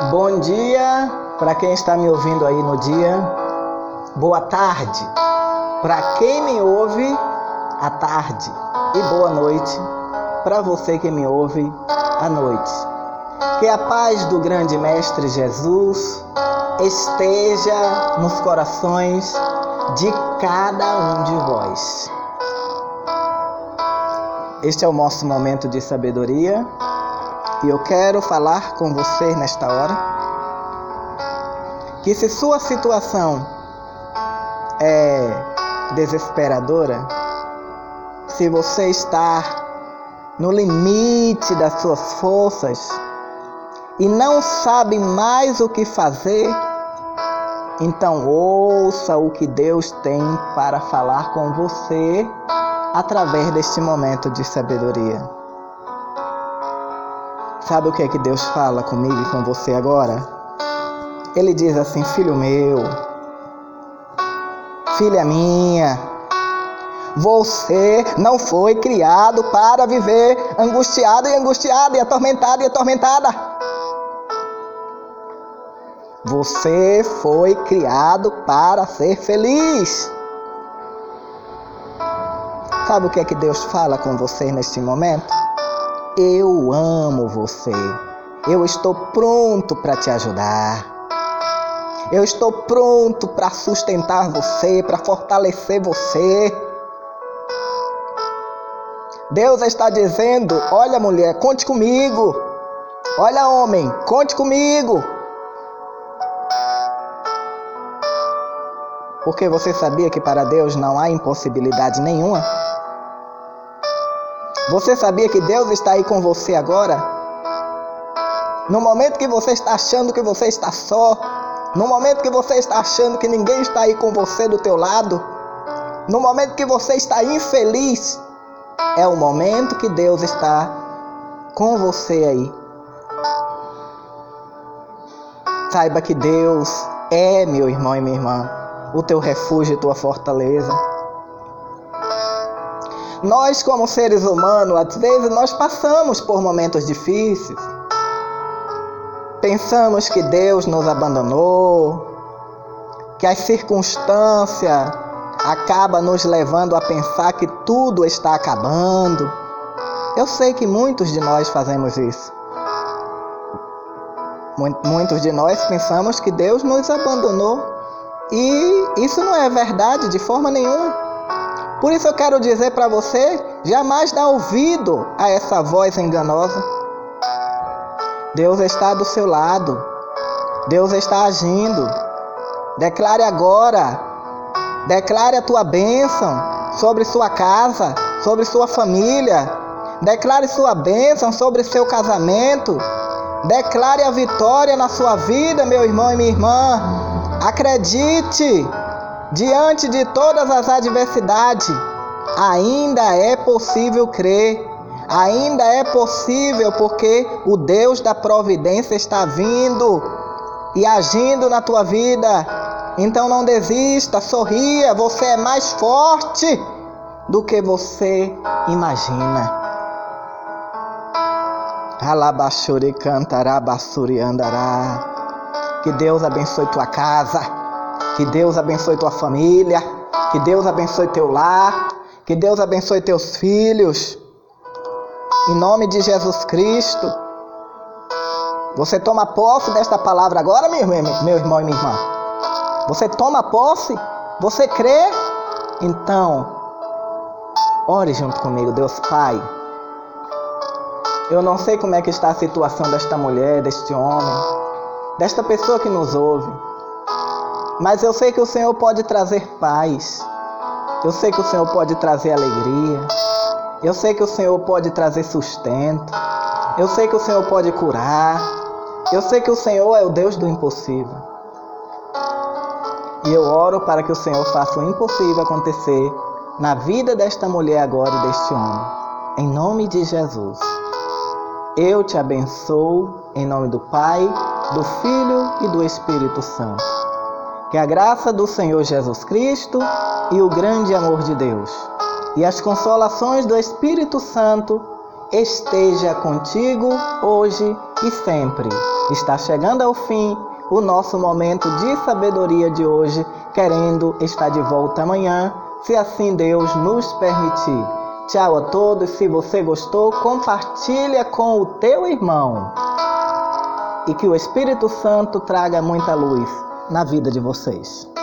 Bom dia para quem está me ouvindo aí no dia. Boa tarde para quem me ouve à tarde. E boa noite para você que me ouve à noite. Que a paz do grande Mestre Jesus esteja nos corações de cada um de vós. Este é o nosso momento de sabedoria e eu quero falar com você nesta hora que se sua situação é desesperadora, se você está no limite das suas forças e não sabe mais o que fazer, então ouça o que Deus tem para falar com você através deste momento de sabedoria. Sabe o que é que Deus fala comigo e com você agora? Ele diz assim: filho meu, filha minha, você não foi criado para viver angustiado e atormentado e atormentada. Você foi criado para ser feliz. Sabe o que é que Deus fala com você neste momento? Eu amo você. Eu estou pronto para te ajudar. Eu estou pronto para sustentar você, para fortalecer você. Deus está dizendo: olha, mulher, conte comigo. Olha, homem, conte comigo. Porque você sabia que para Deus não há impossibilidade nenhuma? Você sabia que Deus está aí com você agora? No momento que você está achando que você está só, no momento que você está achando que ninguém está aí com você do teu lado, no momento que você está infeliz, é o momento que Deus está com você aí. Saiba que Deus é, meu irmão e minha irmã, o teu refúgio e tua fortaleza. Nós, como seres humanos, às vezes nós passamos por momentos difíceis. Pensamos que Deus nos abandonou, que as circunstâncias acabam nos levando a pensar que tudo está acabando. Eu sei que muitos de nós fazemos isso. Muitos de nós pensamos que Deus nos abandonou e isso não é verdade de forma nenhuma. Por isso eu quero dizer para você, jamais dá ouvido a essa voz enganosa. Deus está do seu lado. Deus está agindo. Declare agora. Declare a tua bênção sobre sua casa, sobre sua família. Declare sua bênção sobre seu casamento. Declare a vitória na sua vida, meu irmão e minha irmã. Acredite. Diante de todas as adversidades, ainda é possível crer, ainda é possível, porque o Deus da providência está vindo e agindo na tua vida. Então não desista, sorria, você é mais forte do que você imagina. Alabaxuri cantará, basuri andará. Que Deus abençoe tua casa. Que Deus abençoe tua família, que Deus abençoe teu lar, que Deus abençoe teus filhos. Em nome de Jesus Cristo. Você toma posse desta palavra agora, meu irmão e minha irmã? Você toma posse? Você crê? Então, ore junto comigo. Deus Pai, eu não sei como é que está a situação desta mulher, deste homem, desta pessoa que nos ouve. Mas eu sei que o Senhor pode trazer paz. Eu sei que o Senhor pode trazer alegria. Eu sei que o Senhor pode trazer sustento. Eu sei que o Senhor pode curar. Eu sei que o Senhor é o Deus do impossível. E eu oro para que o Senhor faça o impossível acontecer na vida desta mulher agora e deste homem. Em nome de Jesus. Eu te abençoo em nome do Pai, do Filho e do Espírito Santo. Que a graça do Senhor Jesus Cristo e o grande amor de Deus e as consolações do Espírito Santo esteja contigo hoje e sempre. Está chegando ao fim o nosso momento de sabedoria de hoje, querendo estar de volta amanhã, se assim Deus nos permitir. Tchau a todos. Se você gostou, compartilha com o teu irmão. E que o Espírito Santo traga muita luz na vida de vocês.